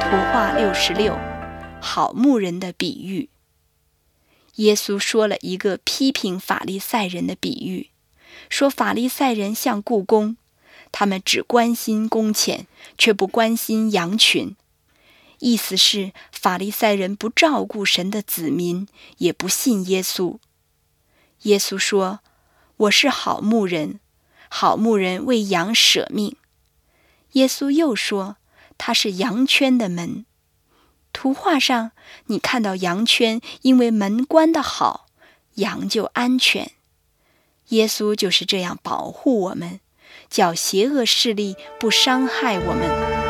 图画66，好牧人的比喻。耶稣说了一个批评法利赛人的比喻，说法利赛人像雇工，他们只关心工钱，却不关心羊群。意思是法利赛人不照顾神的子民，也不信耶稣。耶稣说，我是好牧人，好牧人为羊舍命。耶稣又说，他是羊圈的门。图画上你看到羊圈因为门关得好，羊就安全。耶稣就是这样保护我们，叫邪恶势力不伤害我们。